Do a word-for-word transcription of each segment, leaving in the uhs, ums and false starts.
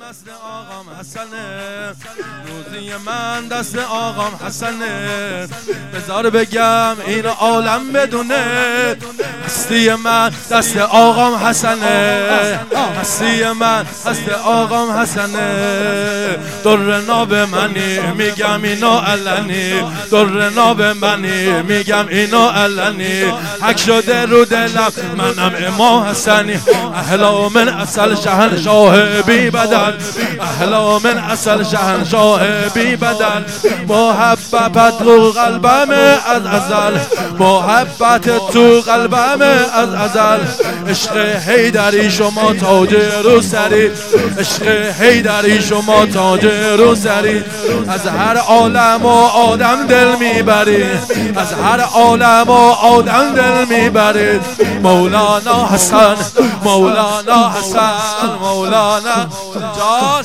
دست آقام حسنه، روزی من دست آقام حسنه. بذار بگم این عالم بدونه، هستی من دست آقام حسنه، هستی من دست آقام حسنه. در ناب منی میگم اینو علنی، در ناب منی میگم اینو علنی. حق شده رو دلم منم امام حسنی، احلا من اصل شهنشاه بی بدل، احلا من اصل شهنشاه بی بدل. محبت رو قلبم از ازل، محبت تو قلبم از ازل. عشق حیدری شما تاج رو سری، عشق حیدری شما تاج رو سری. از هر عالم و آدم دل میبری، از هر عالم و آدم دل میبری. مولانا حسن، مولانا حسن، مولانا جان،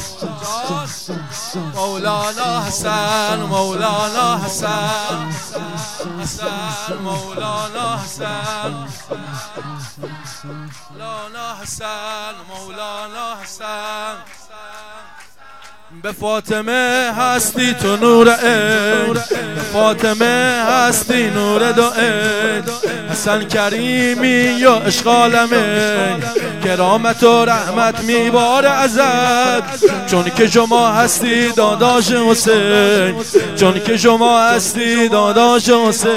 مولانا حسن، مولانا حسن، حسن مولانا حسن، مولانا حسن، مولانا حسن. به فاطمه هستی تو نور عین، به فاطمه هستی نور دو عین. حسن کریمی یا عشق عالمه، کرامت و رحمت میباره ازت. چون که شما هستی داداش حسین، چون که شما هستی داداش حسین.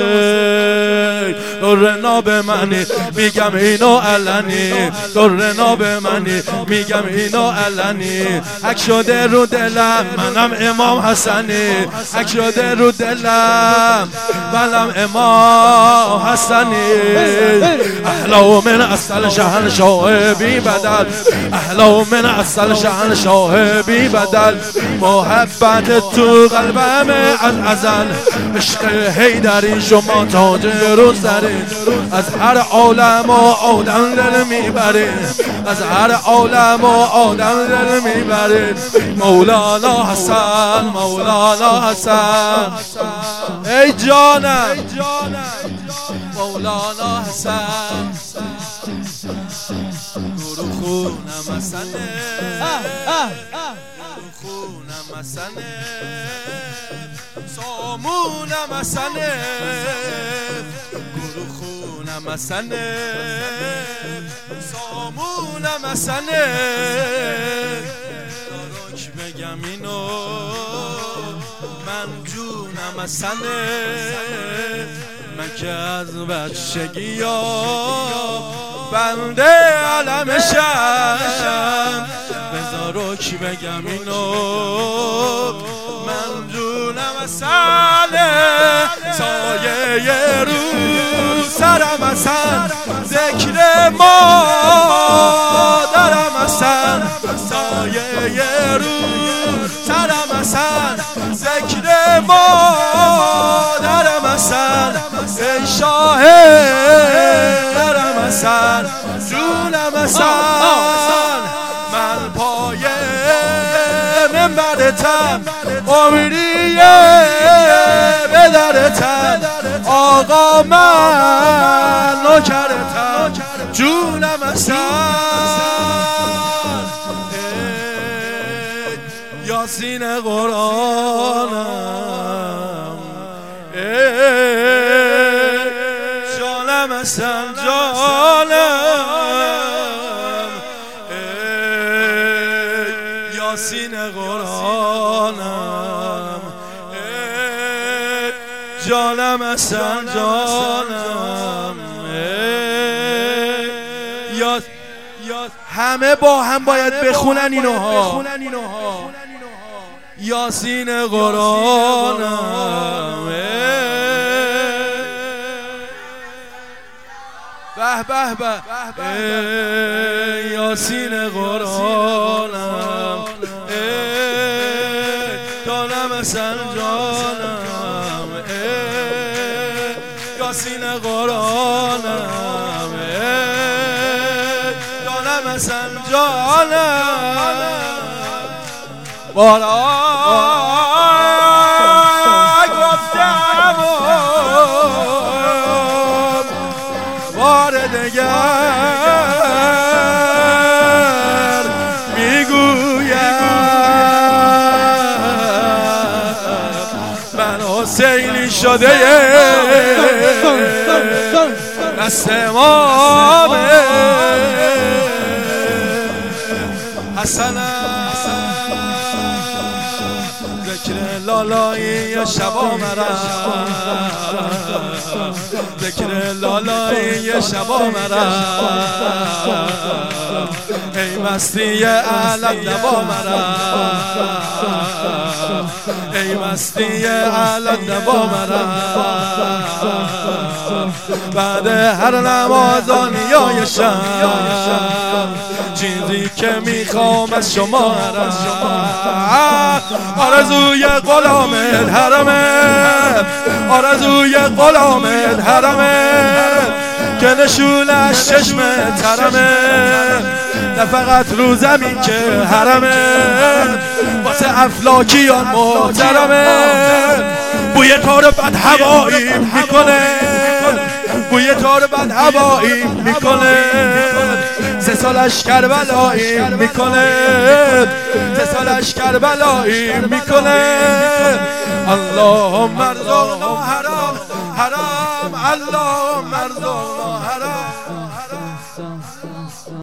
در ناب منی میگم اینو علنی، در ناب منی میگم اینو علنی. حق شده رو دلم منم امام حسنی، حق شده رو دلم منم امام حسنی. احلا من اصل شهنشاه بی بدل، احلا من اصل شهنشاه بی بدل. محبت تو قلبم از ازل، عشق حیدری شما تاج رو سری. از هر عالم و آدم دل میبری، از هر عالم و آدم دل میبری. مولانا حسن، مولانا حسن، ای جانم مولانا حسن. گروه خونم حسنه، گروه خونم حسنه، سامونم حسنه. گروه خونم حسنه، سامونم حسنه. بگم اینو من جونم حسنه، من که از بچگی ها بنده علمشم. بذارو کی بگم اینو من جونم حسنه. سایه رو سرم حسن، ذکر ما دارم حسن. سایه رو سرم حسن، ذکر ما دارم حسن. ای شاه درم حسن، جونم حسن. من پای منبرتم، امیدیه به درتم. آقا من نوکرتم، جونم حسن. یاسین قرآنم، جانم حسن جانم. یاسین قرآنم، جانم حسن جانم. همه با هم باید بخونن اینوها. یاسین قرآنم، به به به. یاسین قرآنم، جانم حسن جانم. یاسین قرآنم، جانم حسن جانم. بارا گفتم بار دگر میگویم شده دست امامه حسن ذکر لالایی شبا مرم ذکر لالایی شبا مرم ای مستی علم نبا مرم ای مستی علم نبا مرم بعد هر نمازان یا شب چیزی که میخوام از شما هرم آرزوی غلامت حرمه آرزوی غلامت حرمه که نشونش چشم ترمه نه فقط رو زمین که حرمه واسه افلاکیان محترمه بوی تار بد هوایی میکنه بوی تار بد هوایی میکنه سه سالش کربلایی میکنه سه سالش کربلایی میکنه اللهم ارزقنا حرام حرام اللهم ارزقنا حرام